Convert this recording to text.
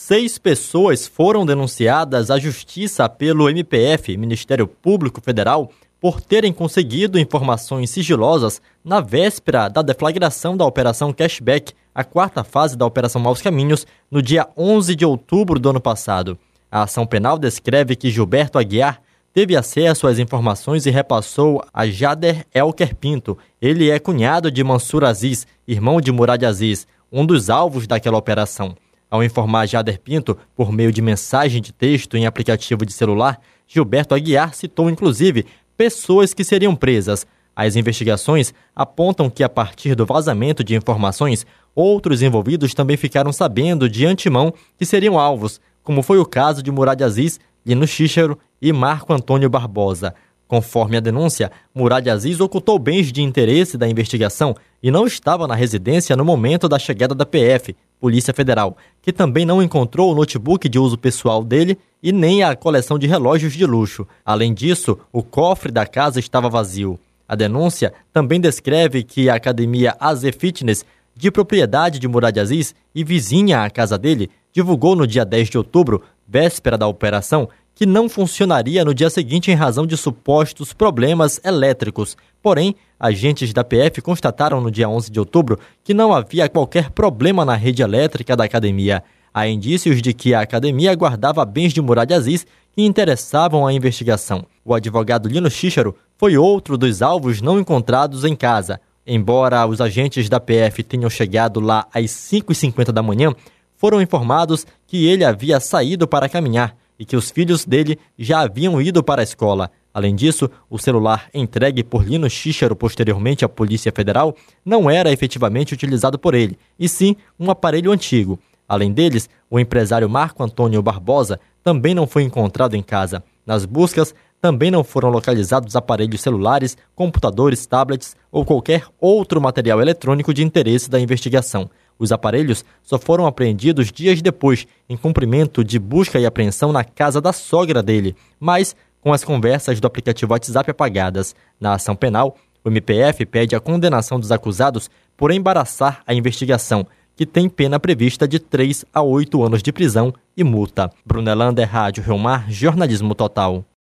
6 pessoas foram denunciadas à Justiça pelo MPF, Ministério Público Federal, por terem conseguido informações sigilosas na véspera da deflagração da Operação Cashback, a quarta fase da Operação Maus Caminhos, no dia 11 de outubro do ano passado. A ação penal descreve que Gilberto Aguiar teve acesso às informações e repassou a Jader Elker Pinto. Ele é cunhado de Mansur Aziz, irmão de Murad Aziz, um dos alvos daquela operação. Ao informar Jader Pinto, por meio de mensagem de texto em aplicativo de celular, Gilberto Aguiar citou, inclusive, pessoas que seriam presas. As investigações apontam que, a partir do vazamento de informações, outros envolvidos também ficaram sabendo de antemão que seriam alvos, como foi o caso de Murad Aziz, Lino Cícero e Marco Antônio Barbosa. Conforme a denúncia, Murad Aziz ocultou bens de interesse da investigação e não estava na residência no momento da chegada da PF, Polícia Federal, que também não encontrou o notebook de uso pessoal dele e nem a coleção de relógios de luxo. Além disso, o cofre da casa estava vazio. A denúncia também descreve que a academia AZ Fitness, de propriedade de Murad Aziz e vizinha à casa dele, divulgou no dia 10 de outubro, véspera da operação, que não funcionaria no dia seguinte em razão de supostos problemas elétricos. Porém, agentes da PF constataram no dia 11 de outubro que não havia qualquer problema na rede elétrica da academia. Há indícios de que a academia guardava bens de Murad Aziz que interessavam a investigação. O advogado Lino Cícero foi outro dos alvos não encontrados em casa. Embora os agentes da PF tenham chegado lá às 5h50 da manhã, foram informados que ele havia saído para caminhar e que os filhos dele já haviam ido para a escola. Além disso, o celular entregue por Lino Cícero posteriormente à Polícia Federal não era efetivamente utilizado por ele, e sim um aparelho antigo. Além deles, o empresário Marco Antônio Barbosa também não foi encontrado em casa. Nas buscas, também não foram localizados aparelhos celulares, computadores, tablets ou qualquer outro material eletrônico de interesse da investigação. Os aparelhos só foram apreendidos dias depois, em cumprimento de busca e apreensão na casa da sogra dele, mas com as conversas do aplicativo WhatsApp apagadas. Na ação penal, o MPF pede a condenação dos acusados por embaraçar a investigação, que tem pena prevista de 3 a 8 anos de prisão e multa. Brunelander, Rádio Rio Mar, Jornalismo Total.